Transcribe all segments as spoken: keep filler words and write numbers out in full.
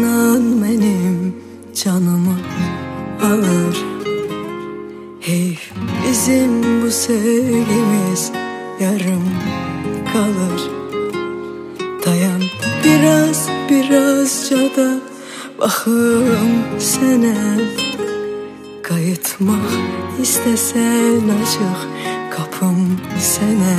inan benim canımı alır. Hey, bizim bu sevgimiz yarım kalır. Dayan biraz, birazca da bakım sene. Kayıtmak istesen açık kapım sene.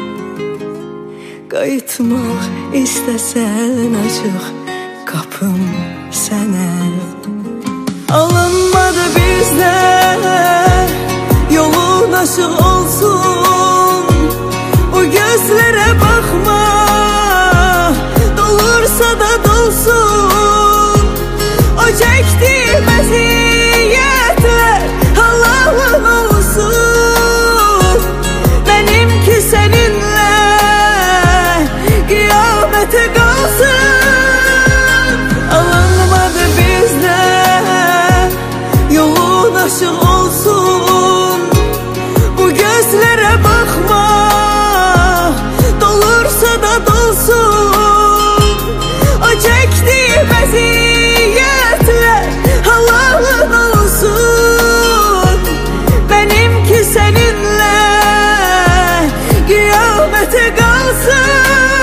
Kayıtmak istesen açık kapım sene. Alınmadı bizden yolun açık olsun. Bu gözlere bakma, dolursa da dolsun. O çektiğim eziyetler Allah'ın olsun. Benimki seninle kıyamete kalsın. Alınmadı bizden yolun açık olsun. Bu gözlere bakma, dolursa da dolsun. O çektiğim eziyetler Allah'ın olsun. Benimki seninle kıyamete kalsın.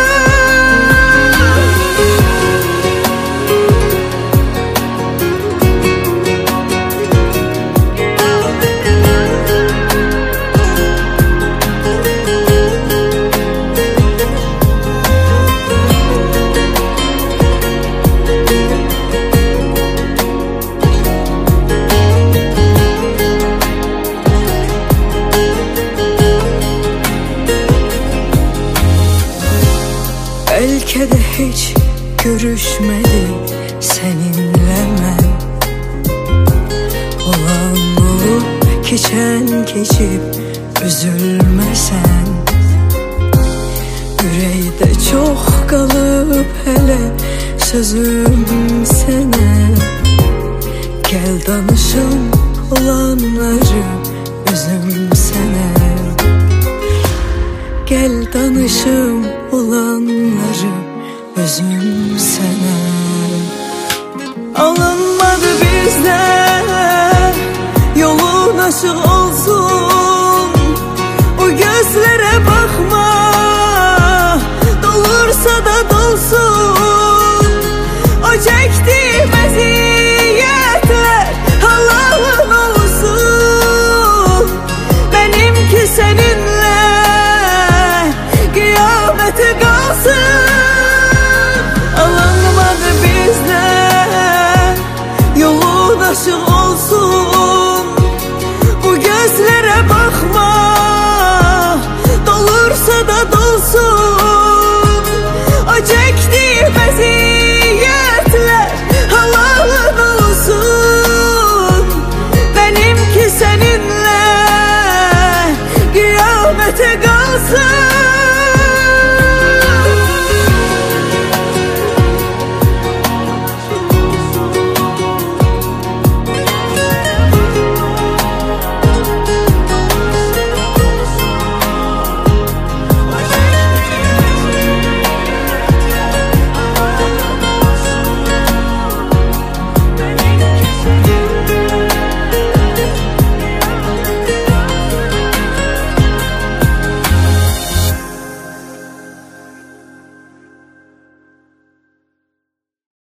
Belki de hiç görüşmedik seninle ben. Olan olup geçen geçip üzülmesen. Yüreğde çok kalıp hele sözüm sana. Gel danışım olanları üzüm sana. Gel danışım olanları özüm sana. Alınmadı bizden yolun açık